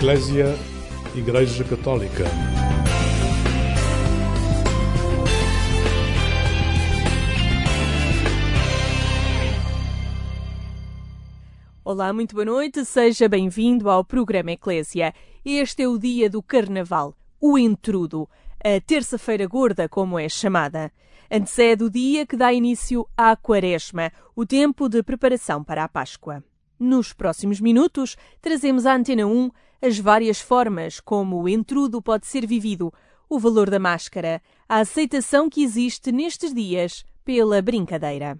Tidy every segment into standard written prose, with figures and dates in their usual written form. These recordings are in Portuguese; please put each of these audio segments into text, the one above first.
Eclésia, Igreja Católica. Olá, muito boa noite, seja bem-vindo ao programa Eclésia. Este é o dia do Carnaval, o Entrudo, a Terça-feira Gorda, como é chamada. Antecede o dia que dá início à Quaresma, o tempo de preparação para a Páscoa. Nos próximos minutos, trazemos à Antena 1 as várias formas como o entrudo pode ser vivido, o valor da máscara, a aceitação que existe nestes dias pela brincadeira.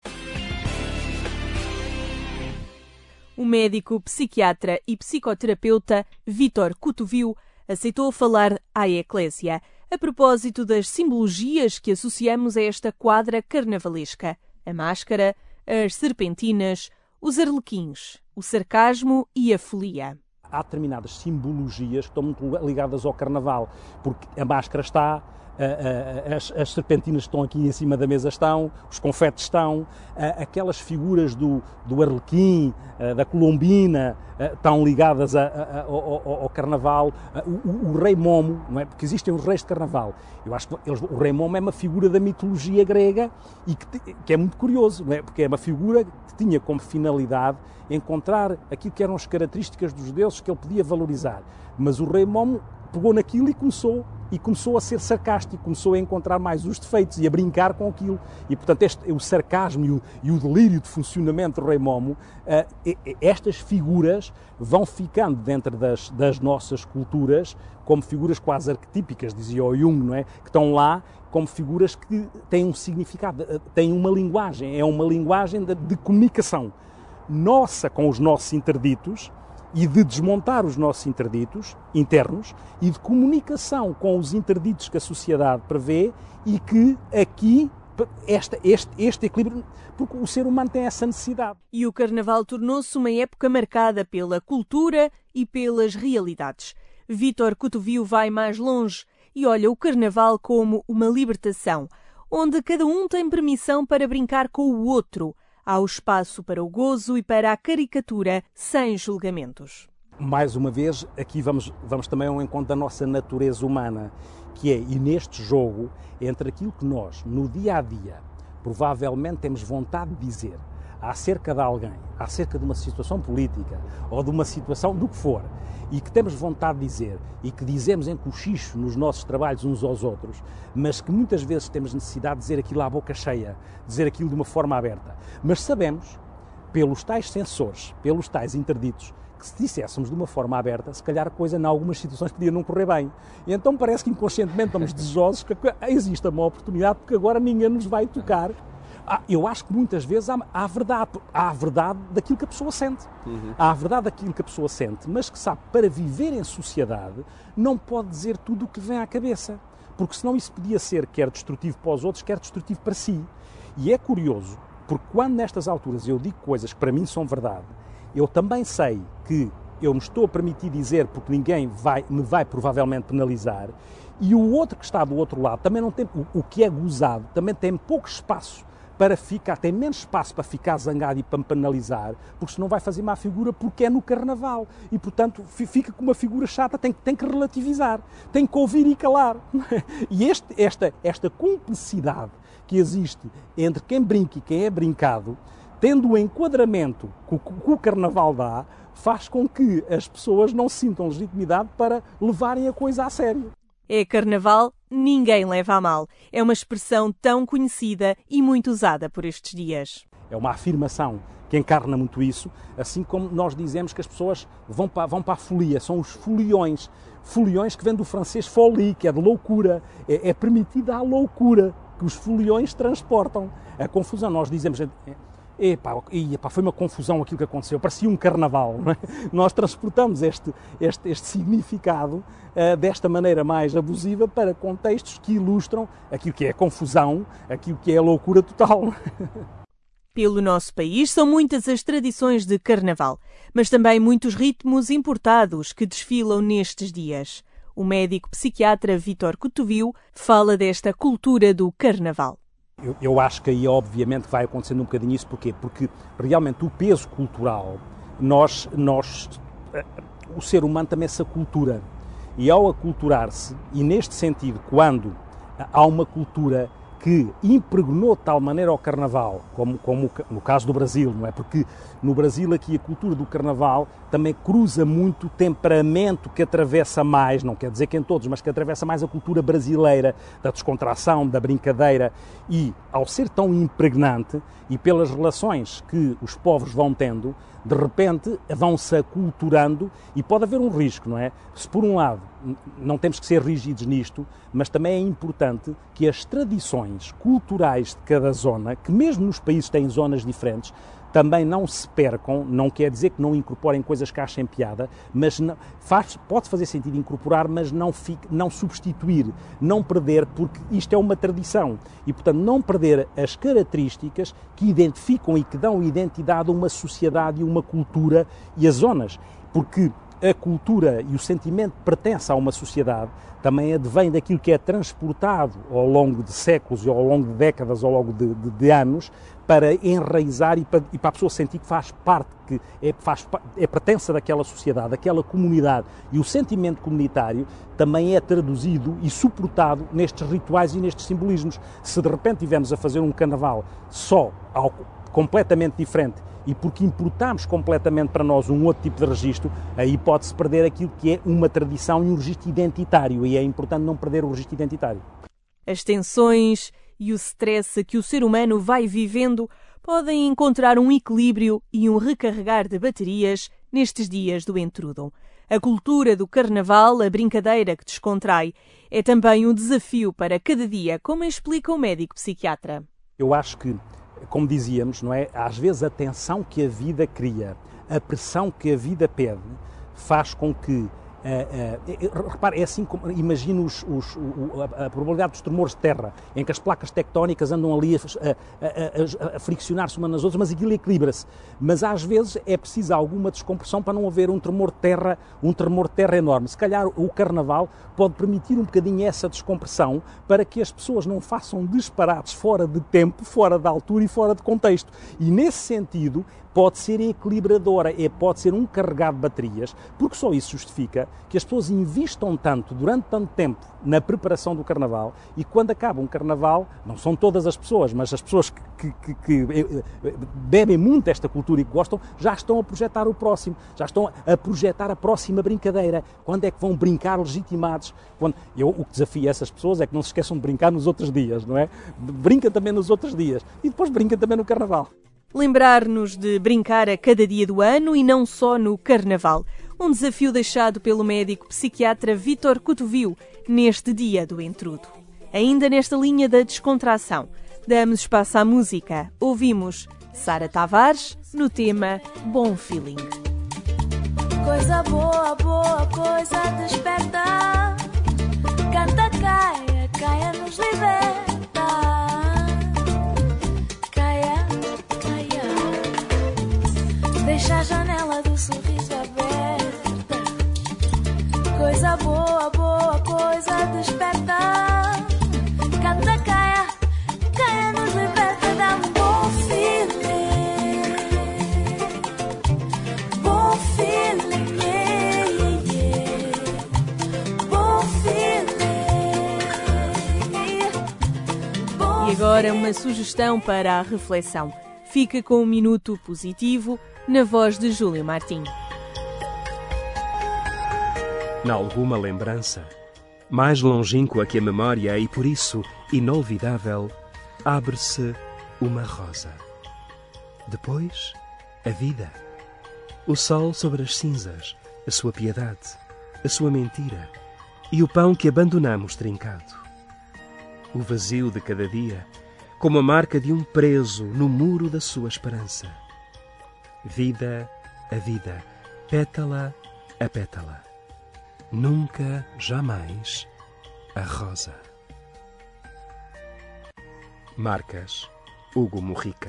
O médico, psiquiatra e psicoterapeuta Vítor Cotovio aceitou falar à Eclésia a propósito das simbologias que associamos a esta quadra carnavalesca: a máscara, as serpentinas, os arlequins, o sarcasmo e a folia. Há determinadas simbologias que estão muito ligadas ao Carnaval, porque a máscara está, as serpentinas estão aqui em cima da mesa estão, os confetes estão, aquelas figuras do arlequim, da colombina, estão ligadas ao Carnaval, o Rei Momo, não é? Porque existem os reis de Carnaval. Eu acho que o Rei Momo é uma figura da mitologia grega e que é muito curioso, não é? Porque é uma figura que tinha como finalidade encontrar aquilo que eram as características dos deuses que ele podia valorizar. Mas o Rei Momo pegou naquilo e começou a ser sarcástico, começou a encontrar mais os defeitos e a brincar com aquilo. E, portanto, o sarcasmo e o delírio de funcionamento do Rei Momo, estas figuras vão ficando dentro das nossas culturas como figuras quase arquetípicas, dizia o Jung, não é? Que estão lá como figuras que têm um significado, têm uma linguagem, é uma linguagem de comunicação nossa com os nossos interditos e de desmontar os nossos interditos internos e de comunicação com os interditos que a sociedade prevê e que aqui este equilíbrio, porque o ser humano tem essa necessidade. E o Carnaval tornou-se uma época marcada pela cultura e pelas realidades. Vítor Cotovio vai mais longe e olha o Carnaval como uma libertação, onde cada um tem permissão para brincar com o outro. Há o espaço para o gozo e para a caricatura sem julgamentos. Mais uma vez, aqui vamos também ao encontro da nossa natureza humana, que é, e neste jogo, entre aquilo que nós, no dia-a-dia, provavelmente temos vontade de dizer acerca de alguém, acerca de uma situação política ou de uma situação do que for, e que temos vontade de dizer e que dizemos em cochicho nos nossos trabalhos uns aos outros, mas que muitas vezes temos necessidade de dizer aquilo à boca cheia, dizer aquilo de uma forma aberta. Mas sabemos, pelos tais sensores, pelos tais interditos, que se disséssemos de uma forma aberta, se calhar a coisa em algumas situações podia não correr bem. E então parece que inconscientemente estamos desejosos que exista uma oportunidade, porque agora ninguém nos vai tocar. Eu acho que muitas vezes há a verdade daquilo que a pessoa sente. Há a verdade daquilo que a pessoa sente, mas que sabe, para viver em sociedade, não pode dizer tudo o que lhe vem à cabeça. Porque senão isso podia ser quer destrutivo para os outros, quer destrutivo para si. E é curioso, porque quando nestas alturas eu digo coisas que para mim são verdade, eu também sei que eu me estou a permitir dizer porque ninguém me vai provavelmente penalizar, e o outro que está do outro lado também não tem, o que é gozado, também tem pouco espaço para ficar, tem menos espaço para ficar zangado e para me penalizar, porque senão vai fazer má figura porque é no Carnaval. E, portanto, fica com uma figura chata, tem que relativizar, tem que ouvir e calar. E esta cumplicidade que existe entre quem brinca e quem é brincado, tendo o enquadramento que o Carnaval dá, faz com que as pessoas não sintam legitimidade para levarem a coisa a sério. É Carnaval, ninguém leva a mal. É uma expressão tão conhecida e muito usada por estes dias. É uma afirmação que encarna muito isso, assim como nós dizemos que as pessoas vão para a folia, são os foliões. Foliões que vem do francês folie, que é de loucura. É permitida a loucura que os foliões transportam. A confusão, nós dizemos... foi uma confusão aquilo que aconteceu, parecia um carnaval, não é? Nós transportamos este significado desta maneira mais abusiva para contextos que ilustram aquilo que é a confusão, aquilo que é a loucura total. Pelo nosso país são muitas as tradições de Carnaval, mas também muitos ritmos importados que desfilam nestes dias. O médico psiquiatra Vítor Cotovio fala desta cultura do Carnaval. Eu acho que aí obviamente vai acontecendo um bocadinho isso. Porquê? Porque realmente o peso cultural o ser humano também se acultura. E ao aculturar-se, e neste sentido, quando há uma cultura que impregnou de tal maneira o Carnaval, como no caso do Brasil, não é? Porque no Brasil aqui a cultura do Carnaval também cruza muito o temperamento que atravessa mais, não quer dizer que em todos, mas que atravessa mais a cultura brasileira, da descontração, da brincadeira, e ao ser tão impregnante e pelas relações que os povos vão tendo, de repente vão-se aculturando e pode haver um risco, não é? Se por um lado não temos que ser rígidos nisto, mas também é importante que as tradições culturais de cada zona, que mesmo nos países têm zonas diferentes, também não se percam, não quer dizer que não incorporem coisas que achem piada, mas pode fazer sentido incorporar, mas não substituir, não perder, porque isto é uma tradição. E, portanto, não perder as características que identificam e que dão identidade a uma sociedade e uma cultura e as zonas. Porque a cultura e o sentimento que pertence a uma sociedade também advém daquilo que é transportado ao longo de séculos e ao longo de décadas, ao longo de anos, para enraizar e para a pessoa sentir que faz parte, que pertence daquela sociedade, daquela comunidade. E o sentimento comunitário também é traduzido e suportado nestes rituais e nestes simbolismos. Se de repente estivermos a fazer um carnaval completamente diferente e porque importamos completamente para nós um outro tipo de registro, aí pode-se perder aquilo que é uma tradição e um registro identitário, e é importante não perder o registro identitário. As tensões e o stress que o ser humano vai vivendo podem encontrar um equilíbrio e um recarregar de baterias nestes dias do entrudo. A cultura do Carnaval, a brincadeira que descontrai, é também um desafio para cada dia, como explica o médico psiquiatra. Eu acho que, como dizíamos, não é? Às vezes a tensão que a vida cria, a pressão que a vida pede, faz com que repare, é assim como imagino a probabilidade dos tremores de terra, em que as placas tectónicas andam ali a friccionar-se umas nas outras, mas aquilo equilibra-se. Mas às vezes é preciso alguma descompressão para não haver um tremor de terra enorme. Se calhar o Carnaval pode permitir um bocadinho essa descompressão para que as pessoas não façam disparates fora de tempo, fora de altura e fora de contexto. E nesse sentido pode ser equilibradora, pode ser um carregado de baterias, porque só isso justifica que as pessoas investam tanto, durante tanto tempo, na preparação do Carnaval, e quando acaba um Carnaval, não são todas as pessoas, mas as pessoas que bebem muito esta cultura e que gostam, já estão a projetar o próximo, já estão a projetar a próxima brincadeira. Quando é que vão brincar legitimados? O que desafio a essas pessoas é que não se esqueçam de brincar nos outros dias, não é? Brinca também nos outros dias, e depois brinca também no Carnaval. Lembrar-nos de brincar a cada dia do ano e não só no Carnaval. Um desafio deixado pelo médico psiquiatra Vítor Cotovil neste dia do entrudo. Ainda nesta linha da descontração, damos espaço à música. Ouvimos Sara Tavares no tema Bom Feeling. Coisa boa, boa, coisa desperta. Canta, caia, caia, nos liberta. Deixa a janela do sorriso aberta. Coisa boa, boa, coisa desperta. Canta, caia, caia, nos liberta. Dá um bom feeling. Bom feeling, yeah, yeah. Bom feeling. E agora uma sugestão para a reflexão. Fica com um minuto positivo na voz de Júlio Martim. Na alguma lembrança, mais longínqua que a memória e por isso inolvidável, abre-se uma rosa. Depois, a vida. O sol sobre as cinzas, a sua piedade, a sua mentira e o pão que abandonamos trincado. O vazio de cada dia, como a marca de um preso no muro da sua esperança. Vida a vida, pétala a pétala. Nunca, jamais, a rosa. Marcas, Hugo Mujica.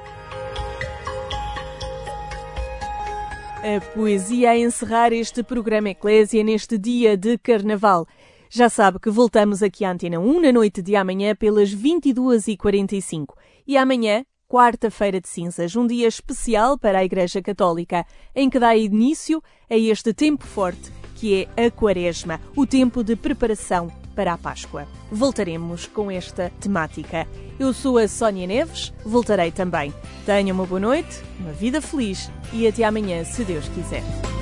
A poesia a encerrar este programa Eclésia neste dia de Carnaval. Já sabe que voltamos aqui à Antena 1 na noite de amanhã pelas 22h45. E amanhã, quarta-feira de cinzas, um dia especial para a Igreja Católica, em que dá início a este tempo forte, que é a Quaresma, o tempo de preparação para a Páscoa. Voltaremos com esta temática. Eu sou a Sónia Neves, voltarei também. Tenham uma boa noite, uma vida feliz e até amanhã, se Deus quiser.